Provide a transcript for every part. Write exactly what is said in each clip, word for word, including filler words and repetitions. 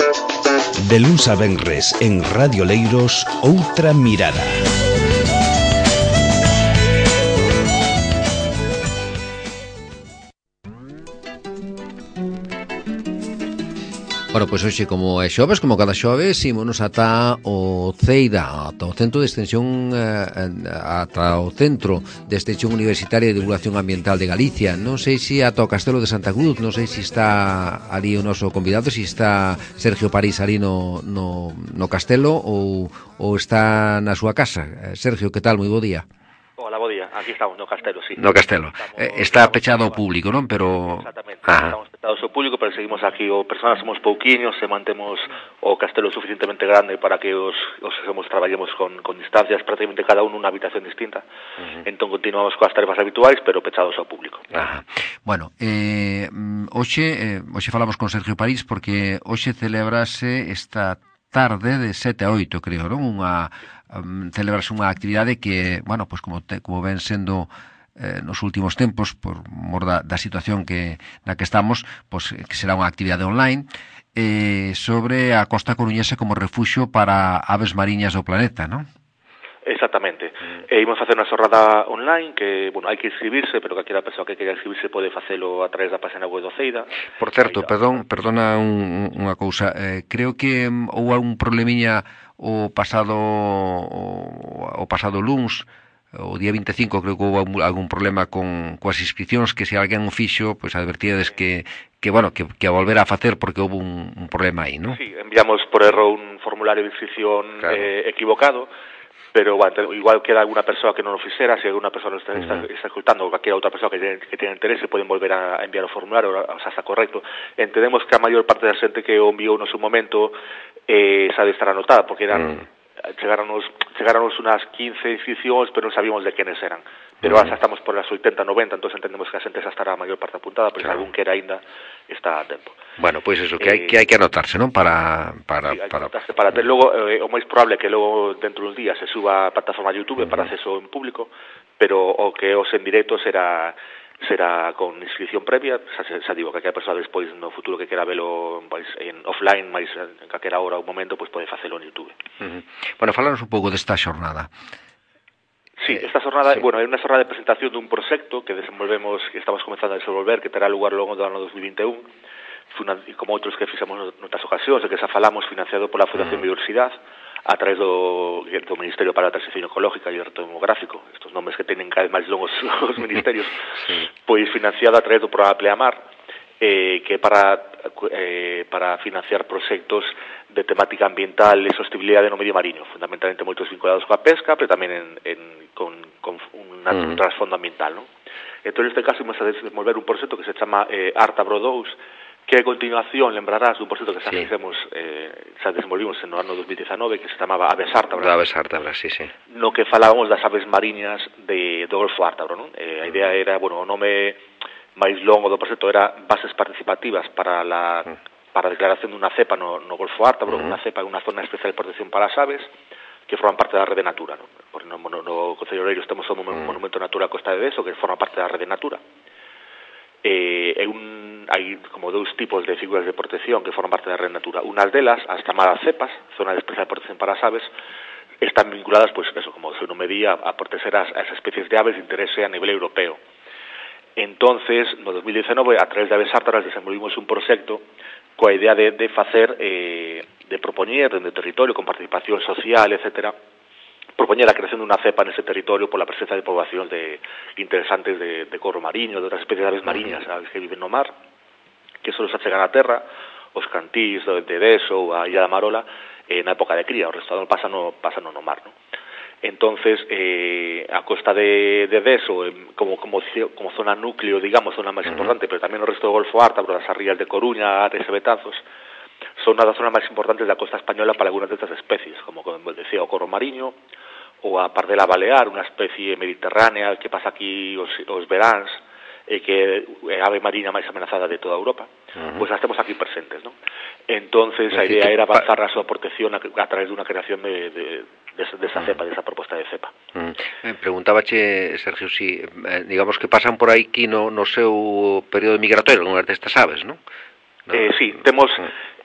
De luns a venres en Radio Leiros, Outra Mirada. Bueno, pois hoxe, como é xoves, como cada xoves, ímonos ata o CEIDA, ata o Centro de Extensión, ata o Centro de Extensión Universitaria de Divulgación Ambiental de Galicia. Non sei se ata o Castelo de Santa Cruz, non sei se está ali o noso convidado, se está Sergio París ali no, no, no Castelo ou, ou está na súa casa. Sergio, que tal? Moi bo día. Hola, bo día. Aquí estamos, no Castelo, sí. No Castelo. Estamos, eh, está estamos pechado ao público, non? Pero... Exactamente. Ajá. Estamos pechados ao público, pero seguimos aquí. O personas somos pouquiños, se mantemos o Castelo suficientemente grande para que os, os somos traballemos con, con distancias, prácticamente cada uno unha habitación distinta. Uh-huh. Entón continuamos coas tarefas habituais, pero pechados ao público. Ajá. Bueno, eh, hoxe, eh, hoxe falamos con Sergio París porque hoxe celebrase esta tarde de sete a oito, creo, non? Unha um, celebrarse unha actividade que, bueno, pois como te, como ven sendo eh, nos últimos tempos, por mor da, da situación que na que estamos, pois que será unha actividade online eh, sobre a costa coruñesa como refuxio para aves mariñas do planeta, non? Exactamente. E imos facer unha xornada online que, bueno, hai que inscribirse, pero calquera persoa que queira inscribirse pode facelo a través da página web do CEIDA. Por certo, perdón, perdona un, unha cousa, eh, creo que um, houve un problemiña o pasado o, o pasado luns, o día vinte e cinco, creo que houve algún problema con coas inscripcións, que se alguén o fixo, pois pues, advertides que que bueno, que, que a volver a facer porque houve un, un problema aí, non? Sí, enviamos por erro un formulario de inscripción claro. eh, equivocado. Pero bueno, igual queda alguna persoa que non o fixera, se alguna persoa está, está, está escutando ou calquera outra persoa que, que tenga interese, poden volver a enviar o formulario, o sea, está correcto. Entendemos que a maior parte da xente que o enviou no seu momento eh, sabe estar anotada, porque eran mm. chegáronos, chegáronos unas quince inscripcións, pero non sabíamos de quenes eran. Pero mm. xa estamos por as oitenta, noventa, entón entendemos que a xente xa estará a maior parte apuntada, pero claro. Se algún que era ainda está a tempo. Bueno, pois pues eso, que hai eh, que hai que anotarse, non? Para para sí, para para ter logo eh, o máis probable que logo dentro dos días se suba a plataforma YouTube uh-huh. para acceso en público, pero o que os en directo será será con inscripción previa, xa, xa digo que aquela persoa despois no futuro que quera velo máis en offline, máis en calquera hora ou momento, pois pode facelo en YouTube. Uh-huh. Bueno, falanos un pouco desta xornada. Sí, esta jornada, sí. Bueno, é unha xornada de presentación dun proxecto que desenvolvemos, que estamos comenzando a desenvolver, que terá lugar logo do ano dos mil vinte e un, como outros que fixemos noutras ocasións, que xa falamos, financiado pola Fundación mm. Biodiversidade, a través do, do Ministerio para a Transición Ecológica e o Reto Demográfico, estes nomes que teñen cada vez máis longos os ministerios, sí. Pois financiado a través do programa Pleamar, eh, que é para, eh, para financiar proxectos de temática ambiental e sostenibilidade no medio mariño, fundamentalmente moitos vinculados coa pesca, pero tamén en, en, con, con un mm. trasfondo ambiental, non? Entón, neste caso, vamos a desenvolver un proxecto que se chama eh, Ártabro dous, que a continuación lembrarás dun proxecto que xa sí. fixemos, eh, xa desenvolvimos no ano dos mil dezanove, que se chamaba Aves Ártabras. Aves Ártabras, sí, sí. No que falábamos das aves mariñas de, do Golfo Ártabro, non? Eh, a idea era, bueno, o nome máis longo do proxecto era bases participativas para la para a declaración dunha cepa no, no Golfo Ártabro, uh-huh. unha cepa en unha zona especial de protección para as aves, que forman parte da Rede Natura, non? Porque no, no, no Concello de Oleiros temos o uh-huh. Monumento Natural Costa de Deso, que forma parte da Rede Natura. Eh, hai, un, hai como dous tipos de figuras de protección que forman parte da Rede Natura. Unas delas, as chamadas cepas, zona de especial protección para as aves, están vinculadas, pois, pues, eso, como se non medía, a proteger as, as especies de aves de interese a nivel europeo. Entonces, no dos mil diecinueve, a través de Aves Ártabras, desenvolvimos un proxecto coa idea de, de facer, eh, de propoñer dentro do territorio, con participación social, etcétera, propoñer a creación dunha cepa nese territorio pola presencia de poboacións de, interesantes de, de corro mariño, de outras especies de aves mariñas, aves que viven no mar, que só se achegan á terra, os cantís de Deso ou a Illa da Marola, eh, na época de cría, o resto non pasa no, pasa no mar, non? Entonces, eh, a costa de, de Deso, eh, como, como, como zona núcleo, digamos, zona máis uh-huh. importante, pero tamén o resto do Golfo Ártabro, as rías de Coruña, Ares e Betanzos, son unha das zonas máis importantes da costa española para algunhas destas especies, como, como decía, o corro mariño, ou a pardela balear, unha especie mediterránea que pasa aquí os, os veráns, e que é a ave marina máis amenazada de toda Europa, uh-huh. pois as temos aquí presentes, non? Entonces, a idea era avanzar a súa protección a, a través dunha creación de, de, de, de esa cepa, de esa proposta de cepa. Uh-huh. Eh, preguntábache, Sergio, si, eh, digamos que pasan por aí aquí no, no seu período migratorio, algunhas destas aves, non? No, eh, sí, temos... Uh-huh.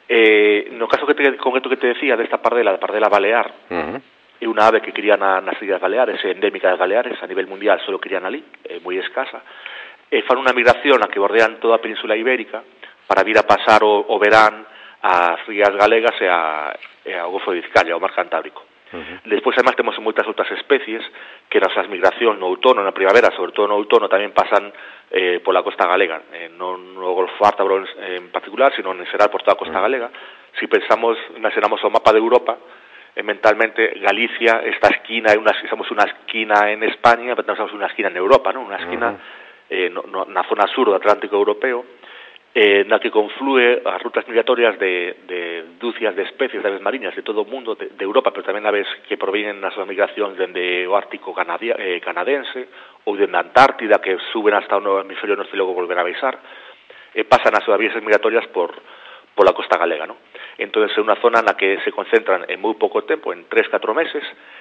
Eh, no caso que te, concreto que te decía desta pardela, da pardela balear, uh-huh. é unha ave que crían na, nas Illas Baleares, é endémica das Baleares, a nivel mundial solo crían ali, é moi escasa, e fan unha migración a que bordean toda a Península Ibérica para vir a pasar o, o verán ás rías galegas e, a, e ao Golfo de Vizcaya, ao Mar Cantábrico. Uh-huh. Despois, además, temos moitas outras especies que nas súas migracións no outono, na primavera, sobre todo no outono, tamén pasan eh, pola costa galega, eh, non no Golfo Ártabro en particular, sino en xeral por toda a costa uh-huh. galega. Si pensamos, imaginamos o mapa de Europa, eh, mentalmente Galicia, esta esquina, é una, somos unha esquina en España, pero pensamos unha esquina en Europa, ¿no? Unha esquina uh-huh. eh, no, no, na zona sur do Atlántico Europeo, eh, na que conflúe as rutas migratorias de, de dúcias de especies de aves mariñas de todo o mundo, de, de Europa, pero tamén aves que provienen nas súas migracións dende o Ártico canadia, eh, canadense ou dende a Antártida, que suben hasta o hemisferio norte e logo volver a baixar, e eh, pasan as súas vías migratorias por pola costa galega, ¿no? Entón, é unha zona na que se concentran en moi pouco tempo, en tres, catro meses,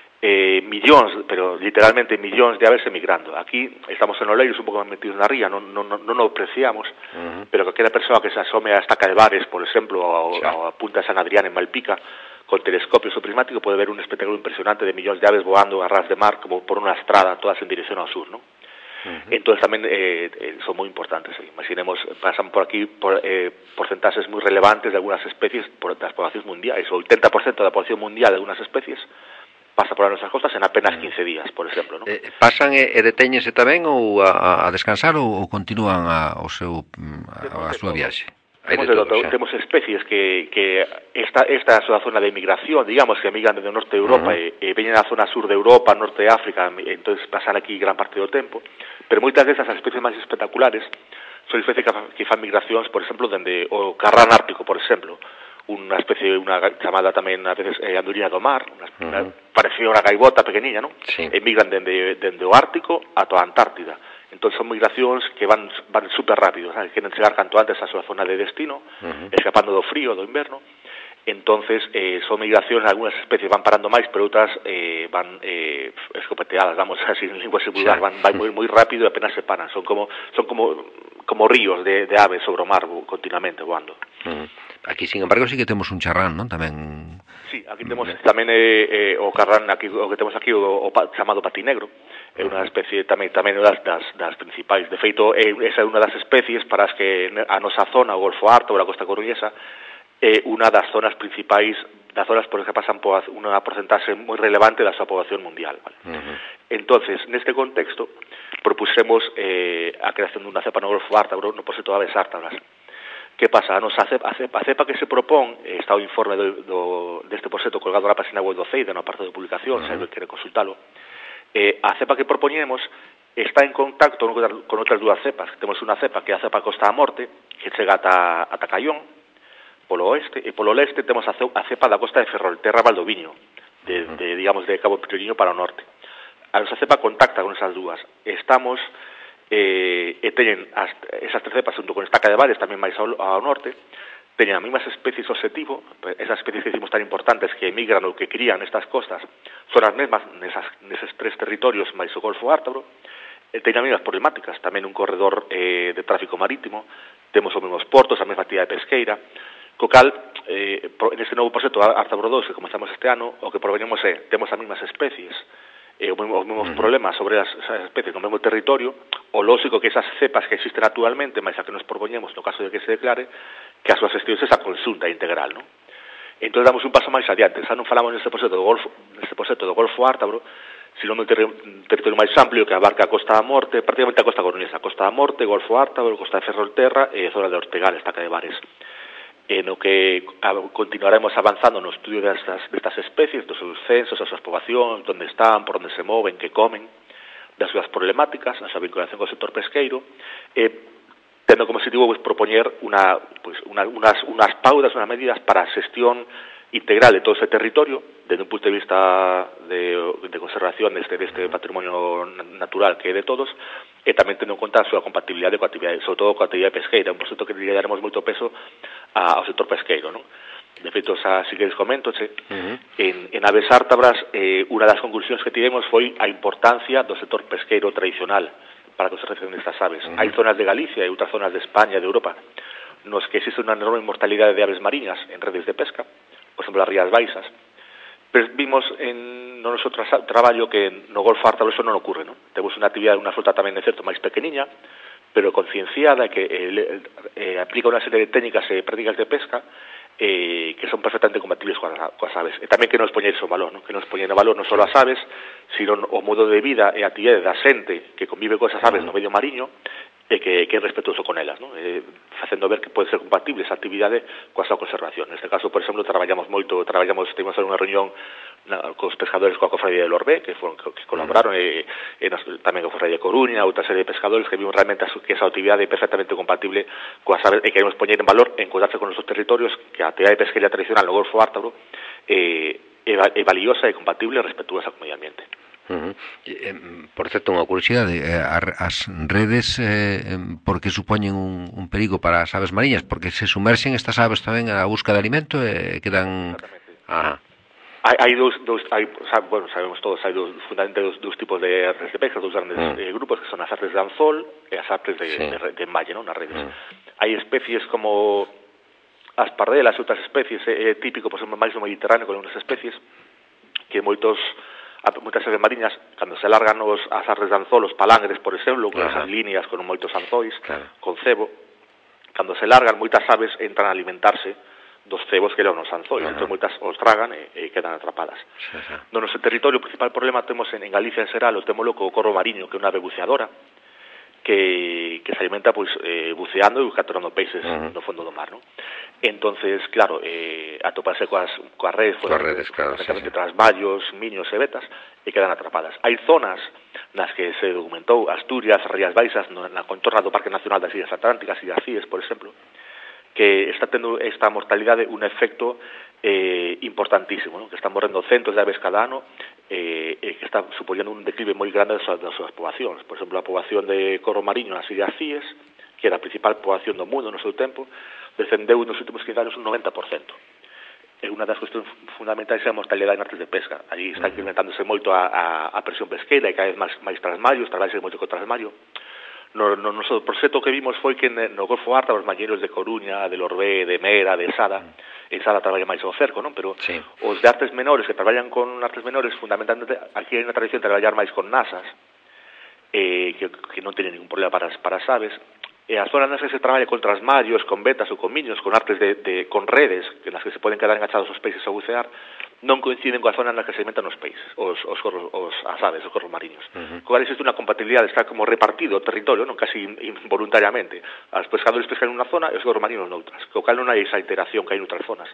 eh, millóns, pero literalmente millóns de aves emigrando. Aquí estamos en Oleiros un pouco metidos na ría, non, non, non o apreciamos, uh-huh. pero calquera persoa que se asome a estaca de Bares, por exemplo, ao, ao Punta San Adrián en Malpica, con telescopio prismático pode ver un espectáculo impresionante de millóns de aves voando a ras de mar como por unha estrada, todas en dirección ao sur, ¿no? Uh-huh. Entón tamén eh, eh, son moi importantes. Eh. Imaginemos, pasan por aquí por, eh, porcentaxes moi relevantes de algunhas especies por, das poblacións mundiais. O oitenta por cento da población mundial de algunhas especies pasa por as nosas costas en apenas quince días, por exemplo, ¿no? Eh, pasan e, e detéñense tamén ou a, a descansar ou, ou continúan a, o seu, a, a súa viaxe? Temos, de todo, temos especies que, que esta, esta é a zona de migración, digamos, que emigran desde o norte de Europa uh-huh. e, e veñen a zona sur de Europa, norte de África, entonces pasan aquí gran parte do tempo, pero moitas desas as especies máis espectaculares son especies que, que fan migracións, por exemplo, dende o carrán ártico, por exemplo, unha especie, unha chamada tamén a veces eh, andurina do mar, unha, uh-huh. una, parecía unha gaivota pequeniña, non? Sí. Emigran dende, dende o Ártico ata a Antártida. Entón son migracións que van van super rápido, ¿sabes? Queren chegar canto antes á súa zona de destino, uh-huh. escapando do frío, do inverno. Entonces, eh, son migracións, algunhas especies van parando máis, pero outras eh, van eh, escopeteadas, vamos, así en lingua vulgar, van, van moi, moi rápido e apenas se paran. Son como son como como ríos de, de aves sobre o mar continuamente voando. Uh-huh. Aquí, sin embargo, sí que temos un charrán, non? Tamén... Sí, aquí temos tamén eh, eh, o carrán, aquí, o que temos aquí, o, o pa, chamado patinegro, é unha especie tamén tamén das, das, das principais. De feito, é, esa é unha das especies para as que a nosa zona, o Golfo Ártico, a Costa Coruñesa, é unha das zonas principais, das zonas por que pasan por unha porcentaxe moi relevante da súa poboación mundial. Vale? Uh-huh. Entonces, neste contexto, propusemos eh, a creación dunha cepa no Golfo Ártico, no proxecto de aves ártabras. Que pasa? A nosa cepa, a cepa, a cepa que se propón, eh, está o informe do, do, deste proxecto colgado na página web do CEIDE, no parte de publicación, uh-huh. se alguén quere consultalo. Eh, a cepa que propoñemos está en contacto con outras dúas cepas. Temos unha cepa que é a cepa Costa da Morte, que chega ata, ata Caión, polo oeste, e polo leste temos a cepa da costa de Ferrolterra Valdoviño, de, de, digamos, de Cabo Pequeniño para o norte. A nosa cepa contacta con esas dúas. Estamos, eh, e teñen as, esas tres cepas, junto con Estaca de Bares, tamén máis ao, ao norte, teñen as mesmas especies objetivo, esas especies que decimos tan importantes que emigran ou que crían nestas costas, son as mesmas nesas, neses tres territorios máis o Golfo Ártico, e teñen as mesmas problemáticas, tamén un corredor eh, de tráfico marítimo, temos os mesmos portos, a mesma actividade pesqueira, co cal, eh, neste novo proxecto Ártabro dos que comenzamos este ano, o que provenimos é, temos as mesmas especies, e os mesmos, os mesmos uh-huh. problemas sobre as, as especies no mesmo territorio, o lógico que esas cepas que existen actualmente, máis a que nos propoñemos no caso de que se declare, que as súas gestións esa consulta integral, non? Entón damos un paso máis adiante, xa non falamos neste proxecto do Golfo, neste proxecto do Golfo Ártabro, sino un ter- territorio máis amplio que abarca a Costa da Morte, prácticamente a Costa Coruñesa, a Costa da Morte, Golfo Ártabro, Costa de Ferrolterra e a zona de Ortegal, Estaca de Bares. E no que a, continuaremos avanzando no estudio destas, destas especies, dos seus censos, as súas poboacións, onde están, por onde se moven, que comen, das súas problemáticas, a súa vinculación co sector pesqueiro, e tendo como objetivo pues, propoñer una, pues, una, unas, unas pautas, unas medidas para a xestión integral de todo ese territorio, desde un punto de vista de, de conservación deste, deste patrimonio natural que é de todos, e tamén tendo en conta a súa compatibilidade coa actividade, sobre todo coa actividade pesqueira, un proxecto que le daremos moito peso ao sector pesqueiro, non? De feito, xa, si queres comento, che, uh-huh. en, en Aves Ártabras, eh, unha das conclusións que tivemos foi a importancia do sector pesqueiro tradicional para a conservación destas aves. Uh-huh. Hai zonas de Galicia e outras zonas de España e de Europa nos que existe unha enorme mortalidade de aves mariñas en redes de pesca, por exemplo, as Rías Baixas, pero vimos en no noso tra traballo que no Golfo Ártaro eso non ocurre, non? Temos unha actividade, unha flota tamén, de certo, máis pequeniña, pero concienciada, que eh, eh, aplica unha serie de técnicas e prácticas de pesca eh, que son perfectamente compatibles coas, coas aves. E tamén que nos poñer iso valor, non? Que nos poñer en valor non só as aves, sino o modo de vida e a actividade da xente que convive con esas aves no medio mariño, e que, que é respetuoso con elas, non? Eh, facendo ver que pode ser compatible esa actividade coa súa conservación. Neste caso, por exemplo, traballamos moito, traballamos, temos unha reunión na, cos pescadores coa Cofradía del Orbé, que foron que, que colaboraron, e, e nos, tamén coa Cofradía de Coruña, outra serie de pescadores que vimos realmente que esa actividade é perfectamente compatible coas aves, e queremos poñer en valor, encodarse con nosos territorios, que a actividade pesqueira tradicional no Golfo Ártaro eh, é, é valiosa e compatible e respetuosa co medio ambiente. Uh -huh. eh, por certo, unha curiosidade, eh, as redes eh, por que supoñen un, un perigo para as aves mariñas? Porque se sumerxen estas aves tamén a busca de alimento e eh, quedan... Ajá. Hai, hai dos, dos hai, bueno, sabemos todos, hai dos, fundamentalmente dos, dos tipos de redes de pesca, dos grandes uh -huh. eh, grupos, que son as artes de anzol e as artes de, sí. de, de malla, non? Nas redes. Uh -huh. Hai especies como as pardelas e outras especies, é eh, típico, por exemplo, máis no Mediterráneo, con unhas especies que moitos moitas aves mariñas, cando se largan os, as artes de anzol, os palangres, por exemplo, con esas líneas, con moitos anzois, claro. con cebo, cando se largan, moitas aves entran a alimentarse dos cebos que levan os anzois, entón moitas os tragan e, e quedan atrapadas. Sí, sí. No noso territorio, o principal problema temos en, en Galicia, en Seral, o témolo co corro mariño, que é unha ave buceadora, que, que se alimenta pois, eh, buceando e capturando peixes uh -huh. no fondo do mar, non? Entonces, claro, eh, atopase coas, coas redes, coas redes, claro, sí, sí. tras vallos, miños e vetas, e quedan atrapadas. Hai zonas nas que se documentou Asturias, Rías Baixas, no, na contorna do Parque Nacional das Illas Atlánticas e das Cíes, por exemplo, que está tendo esta mortalidade un efecto eh, importantísimo, ¿no? Que están morrendo centos de aves cada ano, eh, e que está supoñendo un declive moi grande das, das súas poboacións. Por exemplo, a poboación de corro mariño nas Illas Cíes, que era a principal poboación do mundo no seu tempo, descendeu nos últimos quince anos un noventa por cento. É unha das cuestións fundamentais é a mortalidade en artes de pesca. Allí está incrementándose moito a, a, a presión pesqueira e cada vez máis, máis trasmallos, trabalhase moito con trasmallo. No, no noso proxecto que vimos foi que no Golfo Ártaro os mañeiros de Coruña, de Orbé, de Mera, de Sada, en Sada traballa máis ao cerco, non? Pero sí. os de artes menores que traballan con artes menores, fundamentalmente aquí hai unha tradición de traballar máis con nasas, eh, que, que non teñen ningún problema para as, para as aves. E as zonas nas que se traballa con trasmallos, con vetas ou con miños, con artes de, de con redes, que nas que se poden quedar enganchados os peixes a bucear, non coinciden coas zonas nas que se alimentan os peixes, os, os, corros, os as aves, os corros mariños. Uh -huh. Coa existe unha compatibilidade, está como repartido o territorio, non casi involuntariamente. Os pescadores pescan nunha zona e os corros marinos noutras, co cal non hai esa alteración que hai noutras zonas.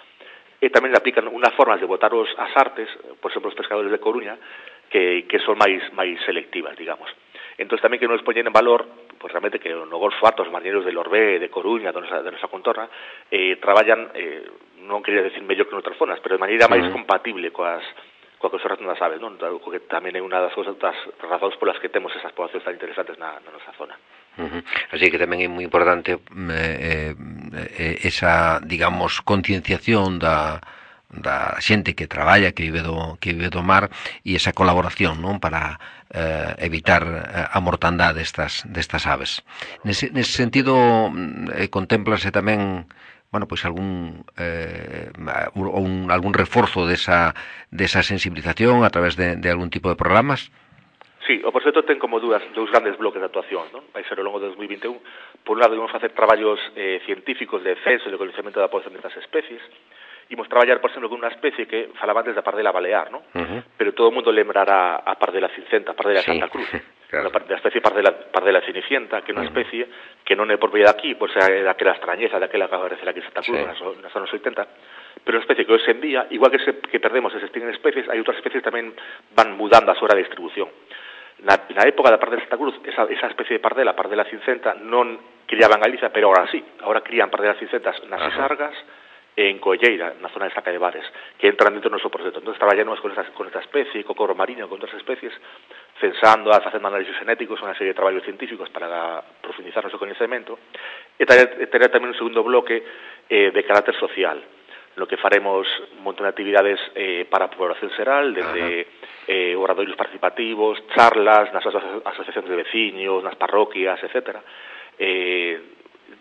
E tamén aplican unhas formas de botar os, as artes, por exemplo, os pescadores de Coruña, que, que son máis máis selectivas, digamos. Entón tamén que nos poñen en valor, pois realmente que no Golfo Ártaro os mariñeiros de Orbé, de Coruña, de nosa, de nosa contorna, eh, traballan, eh, non quería decir mellor que noutras zonas, pero de maneira máis uh -huh. compatible coas coa conservación das aves, non? Que tamén é unha das cousas, das razóns polas que temos esas poboacións tan interesantes na, na nosa zona. Uh -huh. Así que tamén é moi importante eh, eh, esa, digamos, concienciación da da xente que traballa, que vive do, que vive do mar, e esa colaboración, non, para eh, evitar a mortandade destas, destas aves. Nese, nese sentido, eh, contémplase tamén, bueno, pois algún eh, un, algún reforzo desa, desa sensibilización a través de, de algún tipo de programas? Sí, o proxecto ten como dúas, dous grandes bloques de actuación, non? Vai ser ao longo de dos mil vinte e un. Por un lado, vamos facer traballos eh, científicos de censo e de coñecemento da población destas especies. Imos traballar, por exemplo, con unha especie que falaban desde a pardela balear, non? Uh -huh. Pero todo o mundo lembrará a pardela cincenta, a pardela sí. Santa Cruz. Claro. A especie pardela, pardela cinicienta, que é unha especie que non é propia de aquí, pois é daquela extrañeza, daquela que aparecerá aquí en Santa Cruz, sí. nas anos oitenta, pero unha especie que hoxe en día, igual que, se, que perdemos e se extinguen especies, hai outras especies que tamén van mudando a súa distribución. Na, na época da pardela Santa Cruz, esa, esa especie de pardela, pardela cincenta, non criaban en Galicia, pero agora sí, agora crían pardelas cincentas nas Sisargas, en Colleira, na zona de Saca de Bares, que entran dentro do noso proxecto. Entón, traballamos con esta, con esta especie, co corro mariño, con outras especies, censando, facendo análisis genéticos, unha serie de traballos científicos para profundizar no seu coñecemento, e tener tamén un segundo bloque eh, de carácter social, no que faremos un montón de actividades eh, para a población xeral, desde eh, obradoiros participativos, charlas nas aso asociacións de veciños, nas parroquias, etcétera, eh,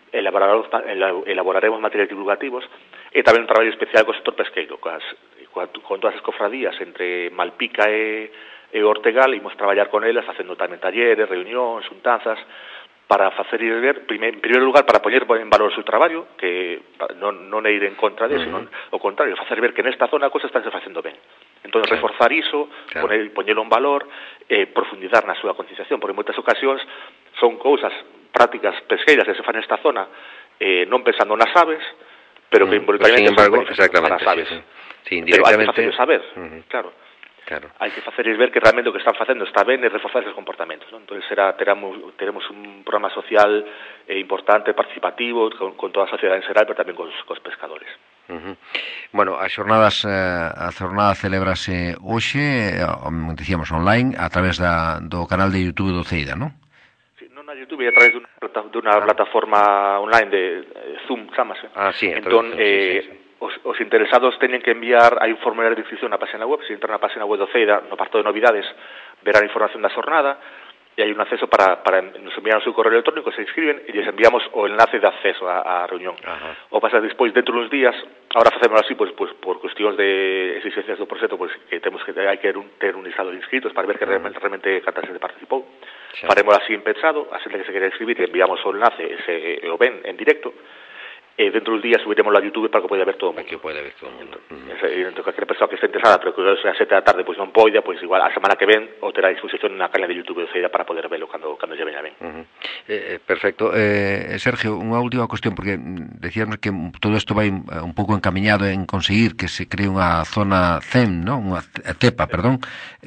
elaboraremos, elaboraremos materiais divulgativos e tamén un traballo especial co sector pesqueiro, coas, con todas as cofradías entre Malpica e, e Ortegal, imos traballar con elas facendo tamén talleres, reunións, xuntanzas, para facer ir ver, en primeiro lugar, para poñer en valor o seu traballo, que non, non é ir en contra de, uh-huh. sino ao contrario, facer ver que nesta zona a cosa está se facendo ben. Entón, claro. reforzar iso, claro. poner, poñelo en valor, eh, profundizar na súa concienciación, porque en moitas ocasións son cousas, prácticas pesqueiras que se fan nesta zona, eh, non pensando nas aves, pero uh-huh. que involuntariamente pues, embargo, exactamente, para as aves. Sí, sí. Sí, pero hai que facerlo saber, uh-huh. claro. Claro. Hai que facerles ver que realmente o que están facendo está ben e reforzar esos comportamentos, ¿no? Entón, será, teremos, teremos un programa social eh, importante, participativo, con, con toda a sociedade en xeral, pero tamén cos, cos pescadores. Uh-huh. Bueno, as xornadas, eh, a jornada celebrase hoxe, eh, decíamos, online, a través da, do canal de YouTube do Ceida, non? Sí, non na YouTube, a través dunha, dunha ah. plataforma online de eh, Zoom, chamase. Ah, sí, entón, eh, sí, sí, sí. Os, os interesados teñen que enviar a un formulario de inscripción na página web. Se entran na página web do Ceida, no apartado de novidades, verán a información da xornada e hai un acceso para, para nos enviar o seu correo electrónico, se inscriben e les enviamos o enlace de acceso á, á reunión. Uh-huh. O pasar despois, dentro dos días, ahora facemos así, pues, pues, por cuestións de exigencias do proxecto, pues, que temos que hai que ter un, ter un listado de inscritos para ver que uh-huh. realmente, realmente canta xente participou. Sí. Faremos así en pensado, a xente que se quere inscribir, e enviamos o enlace, ese, e o ven en directo. E dentro dos días subiremos a YouTube para que poida ver todo o mundo. Que poida ver todo o mundo. Uh-huh. E, entón, calquera persoa que este interesada, pero que a sete da tarde pois non poida, pois igual a semana que ven o terá a disposición na canal de YouTube de Ceida para poder velo cando, cando lle veña ben. Uh-huh. eh, perfecto. Eh, Sergio, unha última cuestión, porque decíamos que todo isto vai un pouco encamiñado en conseguir que se cree unha zona C E M, ¿no? Unha cepa, perdón,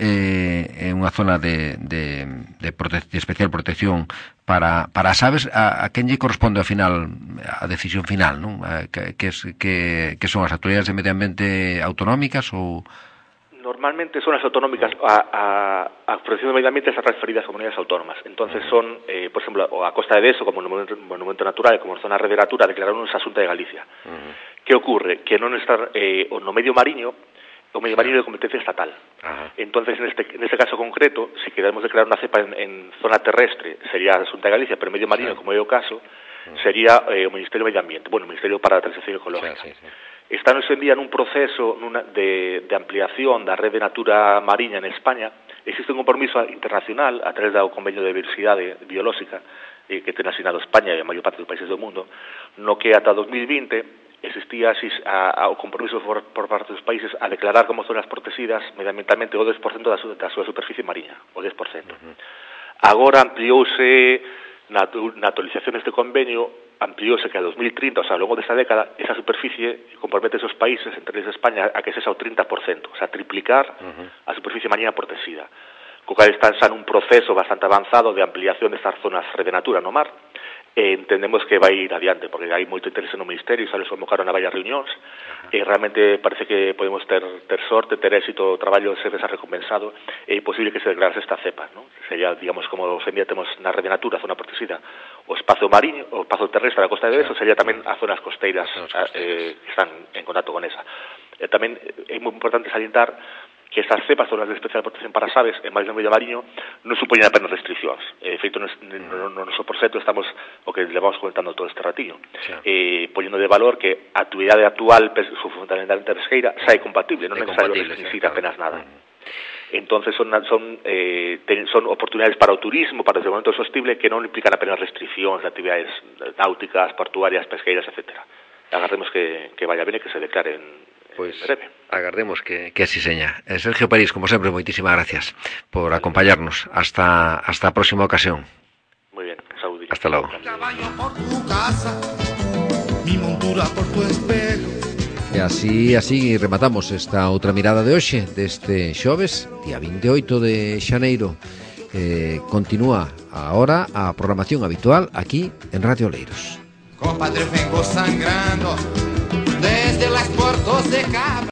eh, unha zona de, de, de, prote- de especial protección para, para as aves. A, a quen lle corresponde ao final a decisión final, non? A, que, que, que, que son as autoridades de medio ambiente autonómicas ou... Normalmente son as autonómicas, a, a, a protección do medio ambiente está transferida ás comunidades autónomas. Entonces son, eh, por exemplo, a Costa de Deso como monumento, monumento natural, como zona de natura, declararon esa Xunta de Galicia. Uh-huh. Que ocurre? Que non está eh, no medio mariño, o medio mariño de competencia estatal. Ajá. Entonces, en este, en este caso concreto, si queremos declarar unha cepa en, en zona terrestre, sería a Xunta de Galicia, pero medio mariño, sí. como é o caso, sí. sería eh, o Ministerio de Medio Ambiente, bueno, o Ministerio para a Transición Ecológica. Sí, sí, sí. Están hoxe en día nun proceso nuna, de, de ampliación da rede natura mariña en España. Existe un compromiso internacional a través do Convenio de Diversidade Biolóxica eh, que ten asignado España e a maior parte dos países do mundo, no que ata dos mil vinte existía así, a, a, o compromiso por, por parte dos países a declarar como zonas protegidas medioambientalmente o dez por cento da, su, da súa superficie mariña, o dez por cento. Uh-huh. Agora ampliouse na, na actualización deste convenio, ampliouse que a dos mil trinta, o sea, ao longo desta década, esa superficie compromete esos países, entre eles España, a que sexa o trinta por cento, o sea, triplicar uh-huh. a superficie mariña protegida. Co cal están xa nun proceso bastante avanzado de ampliación destas zonas de natura no mar. E entendemos que vai ir adiante, porque hai moito interese no Ministerio, xa les convocaron a varias reunións, e realmente parece que podemos ter, ter sorte, ter éxito, o traballo ser esa recompensado, e é posible que se declarase esta cepa, ¿no? Sería, digamos, como hoxe en día temos na rede natura, zona protegida, o espazo mariño, o espazo terrestre da Costa de Deso, sería tamén as zonas costeiras, eh, que están en contacto con esa. E tamén é moi importante salientar que estas cepas, zonas de especial protección para as aves, en máis no medio mariño, non supoñen apenas restriccións. Eh, feito, no, no, no noso proxecto estamos, o que levamos comentando todo este ratiño, sí. eh, poñendo de valor que a actividade actual, fundamentalmente pesqueira, xa é compatible, non é necesario restringir apenas nada. Uh-huh. Entonces son, son, eh, ten, son oportunidades para o turismo, para o desenvolvemento sostible, que non implican apenas restriccións de actividades náuticas, portuarias, pesqueiras, etcétera. Agardemos que, que vaya ben e que se declaren. Pois pues, agardemos que, que así seña. Eh, Sergio París, como sempre, moitísimas gracias por acompañarnos. Hasta hasta a próxima ocasión. Muy bien, saúde. Hasta logo. E así, así rematamos esta outra mirada de hoxe, deste xoves, día vinte e oito de xaneiro. Eh, continúa agora a programación habitual aquí en Radio Oleiros. Compadre, vengo sangrando desde las puertas de Cabo.